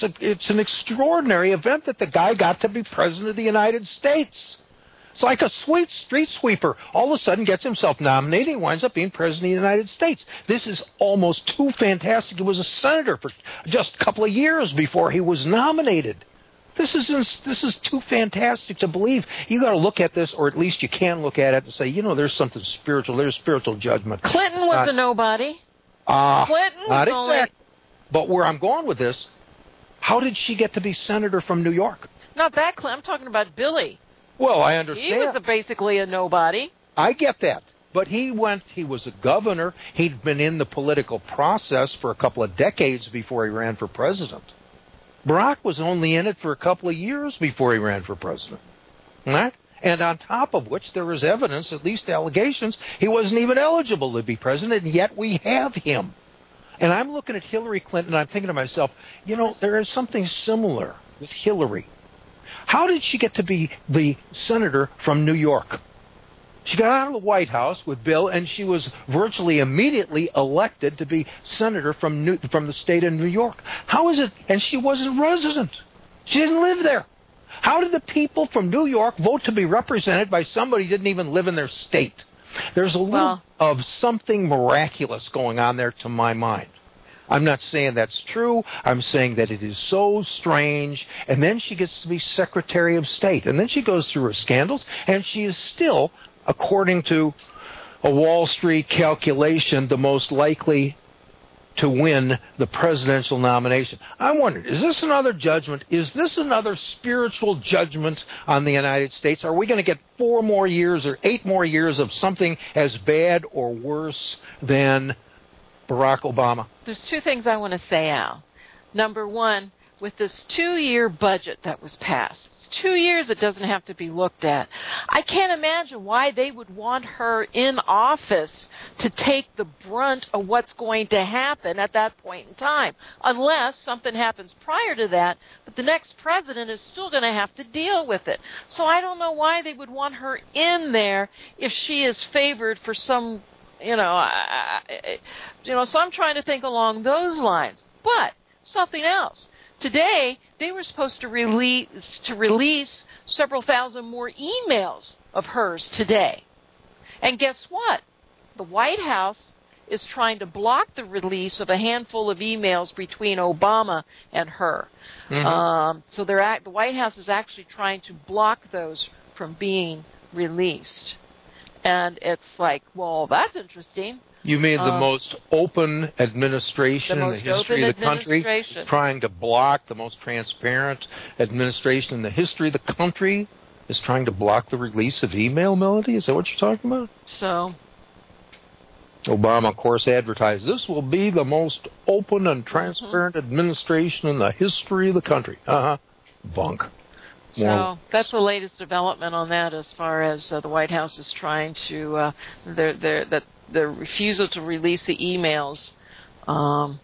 an extraordinary event that the guy got to be president of the United States. It's like a sweet street sweeper. All of a sudden gets himself nominated and winds up being president of the United States. This is almost too fantastic. He was a senator for just a couple of years before he was nominated. This is too fantastic to believe. You got to look at this, or at least you can look at it and say, there's something spiritual. There's spiritual judgment. Clinton was a nobody. Clinton was only... But where I'm going with this, how did she get to be senator from New York? Not that Clinton. I'm talking about Billy. Well, I understand. He was basically a nobody. I get that. But he was a governor. He'd been in the political process for a couple of decades before he ran for president. Barack was only in it for a couple of years before he ran for president. Right? And on top of which, there is evidence, at least allegations, he wasn't even eligible to be president, and yet we have him. And I'm looking at Hillary Clinton, and I'm thinking to myself, there is something similar with Hillary. How did she get to be the senator from New York? She got out of the White House with Bill, and she was virtually immediately elected to be senator from the state of New York. How is it? And she wasn't resident. She didn't live there. How did the people from New York vote to be represented by somebody who didn't even live in their state? There's a little of something miraculous going on there to my mind. I'm not saying that's true. I'm saying that it is so strange. And then she gets to be Secretary of State. And then she goes through her scandals, and she is still, according to a Wall Street calculation, the most likely to win the presidential nomination. I'm wondering, is this another judgment? Is this another spiritual judgment on the United States? Are we going to get 4 more years or 8 more years of something as bad or worse than Barack Obama? There's 2 things I want to say, Al. Number one, with this 2-year budget that was passed. It's 2 years, it doesn't have to be looked at. I can't imagine why they would want her in office to take the brunt of what's going to happen at that point in time, unless something happens prior to that, but the next president is still going to have to deal with it. So I don't know why they would want her in there if she is favored for some, so I'm trying to think along those lines. But something else. Today, they were supposed to release several thousand more emails of hers today. And guess what? The White House is trying to block the release of a handful of emails between Obama and her. Mm-hmm. So the White House is actually trying to block those from being released. And it's like, well, that's interesting. You mean the most open administration in the history of the country is trying to block the most transparent administration in the history of the country is trying to block the release of email, Melody? Is that what you're talking about? So Obama, of course, advertised, this will be the most open and transparent administration in the history of the country. Bunk. So that's the latest development on that as far as the White House is trying to, the refusal to release the emails. So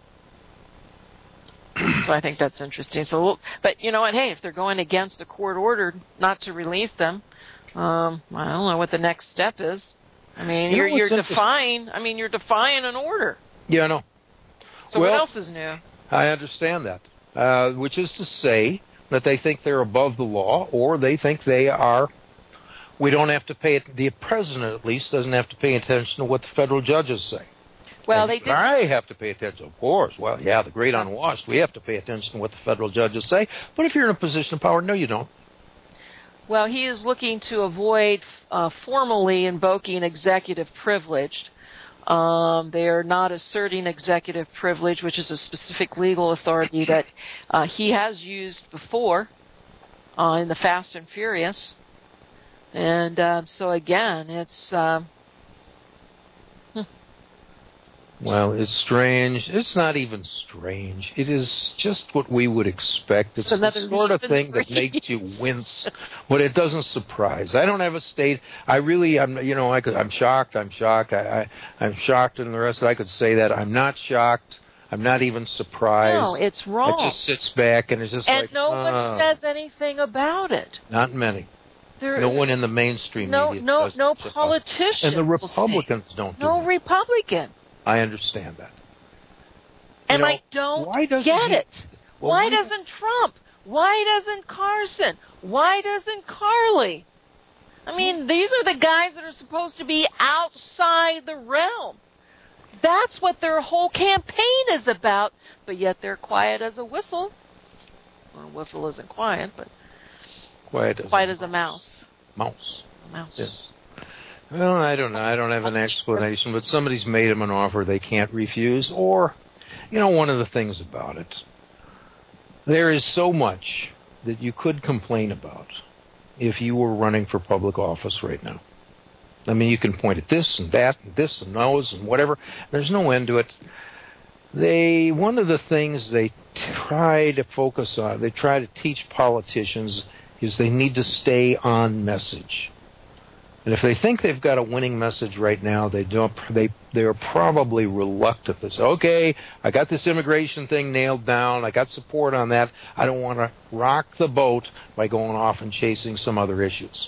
I think that's interesting. So, but you know what? Hey, if they're going against a court order not to release them, I don't know what the next step is. I mean, you're defying an order. Yeah, I know. So what else is new? I understand that, which is to say that they think they're above the law, or they think they are. We don't have to pay it. The president, at least, doesn't have to pay attention to what the federal judges say. Well, and they did. I have to pay attention, of course. Well, yeah, the great unwashed. We have to pay attention to what the federal judges say. But if you're in a position of power, no, you don't. Well, he is looking to avoid formally invoking executive privilege. They are not asserting executive privilege, which is a specific legal authority that he has used before in the Fast and Furious. And so, again, it's... Well, it's strange. It's not even strange. It is just what we would expect. It's the sort of thing that makes you wince, but it doesn't surprise. I don't have a state. I'm shocked. I'm shocked. I'm shocked, and the rest of it, I could say that. I'm not shocked. I'm not even surprised. No, it's wrong. It just sits back, and it's just and no one says anything about it. Not many. No one in the mainstream media does. No politician. And the Republicans don't do it. No Republican. I understand that. And I don't get it. Why doesn't Trump? Why doesn't Carson? Why doesn't Carly? I mean, these are the guys that are supposed to be outside the realm. That's what their whole campaign is about, but yet they're quiet as a whistle. Well, a whistle isn't quiet, but quiet as a mouse. Mouse. A mouse. Yes. Well, I don't know. I don't have an explanation, but somebody's made them an offer they can't refuse. Or, one of the things about it, there is so much that you could complain about if you were running for public office right now. I mean, you can point at this and that and this and those and whatever. There's no end to it. One of the things they try to focus on, they try to teach politicians, is they need to stay on message. And if they think they've got a winning message right now, they're probably reluctant to say, okay, I got this immigration thing nailed down, I got support on that, I don't want to rock the boat by going off and chasing some other issues.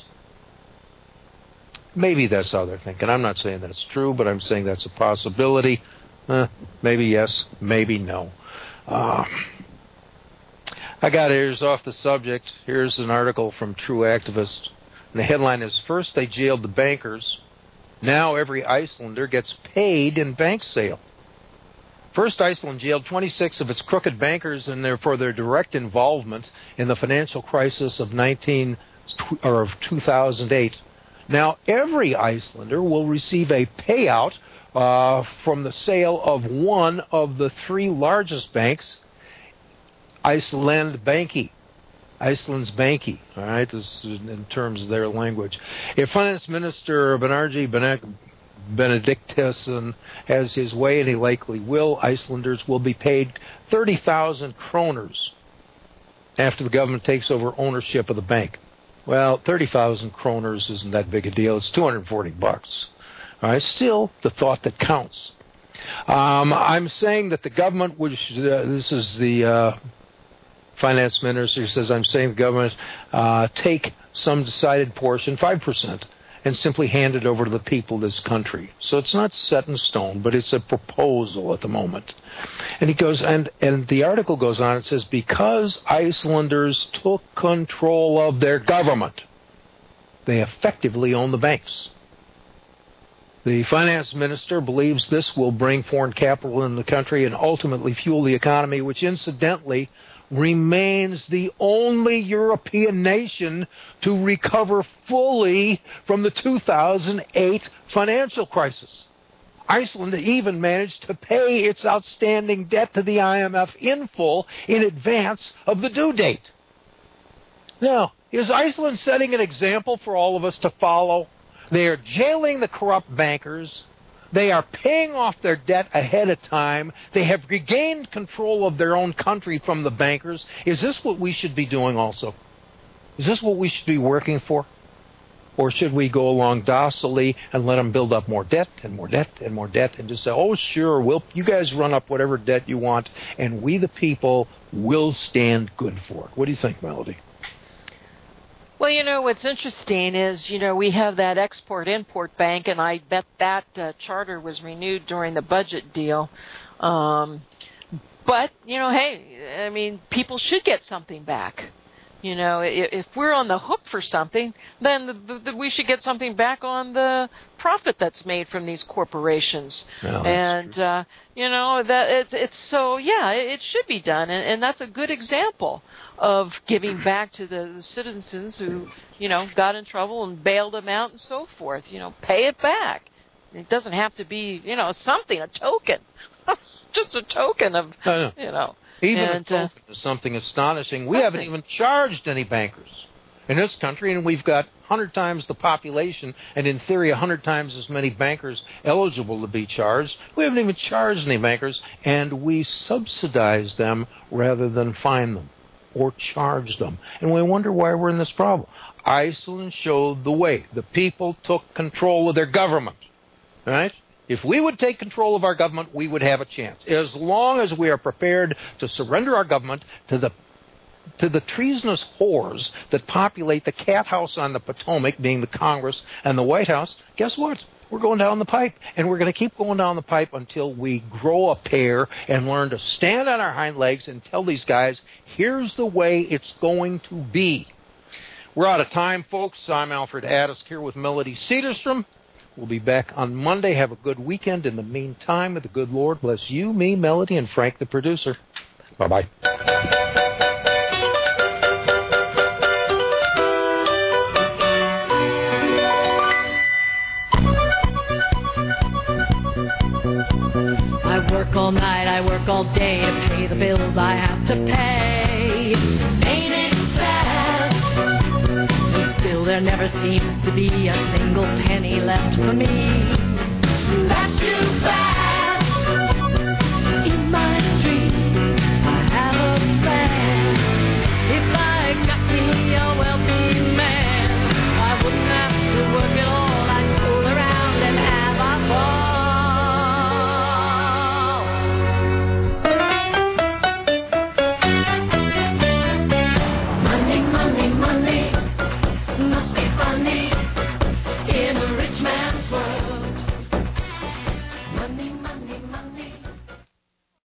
Maybe that's how they're thinking. I'm not saying that it's true, but I'm saying that's a possibility. Maybe yes, maybe no. I got here's off the subject. Here's an article from True Activist. And the headline is, first they jailed the bankers. Now every Icelander gets paid in bank sale. First, Iceland jailed 26 of its crooked bankers for their direct involvement in the financial crisis of 2008. Now every Icelander will receive a payout from the sale of one of the three largest banks, Iceland's Banki, all right, this is in terms of their language. If Finance Minister Bjarni Benediktsson has his way, and he likely will, Icelanders will be paid 30,000 kroners after the government takes over ownership of the bank? Well, 30,000 kroners isn't that big a deal. It's $240. All right, still the thought that counts. I'm saying that the government would. This is the finance minister who says, I'm saying the government take some decided portion, 5%, and simply hand it over to the people of this country. So it's not set in stone, but it's a proposal at the moment. And he goes, and the article goes on, it says, because Icelanders took control of their government, they effectively own the banks. The finance minister believes this will bring foreign capital in the country and ultimately fuel the economy, which incidentally remains the only European nation to recover fully from the 2008 financial crisis. Iceland even managed to pay its outstanding debt to the IMF in full in advance of the due date. Now, is Iceland setting an example for all of us to follow? They are jailing the corrupt bankers. They are paying off their debt ahead of time. They have regained control of their own country from the bankers. Is this what we should be doing also? Is this what we should be working for? Or should we go along docilely and let them build up more debt and more debt and more debt and just say, oh, sure, you guys run up whatever debt you want, and we the people will stand good for it. What do you think, Melody? Well, what's interesting is, we have that Export-Import Bank, and I bet that charter was renewed during the budget deal. But, hey, I mean, people should get something back. If we're on the hook for something, then we should get something back on the profit that's made from these corporations. No, and that it's so it should be done, and that's a good example of giving back to the citizens who got in trouble and bailed them out and so forth. Pay it back. It doesn't have to be something, a token, just a token of Even a token is something astonishing. We haven't even charged any bankers in this country, and we've got 100 times the population, and in theory 100 times as many bankers eligible to be charged. We haven't even charged any bankers, and we subsidize them rather than fine them or charge them. And we wonder why we're in this problem. Iceland showed the way. The people took control of their government. Right? If we would take control of our government, we would have a chance. As long as we are prepared to surrender our government to the treasonous whores that populate the cat house on the Potomac, being the Congress and the White House, guess what? We're going down the pipe, and we're going to keep going down the pipe until we grow a pair and learn to stand on our hind legs and tell these guys, here's the way it's going to be. We're out of time, folks. I'm Alfred Addis here with Melody Cedarstrom. We'll be back on Monday. Have a good weekend. In the meantime, may the good Lord bless you, me, Melody, and Frank, the producer. Bye-bye. I work all night, I work all day to pay the bills I have to pay. Ain't it sad? And still there never seems to be a single penny left for me.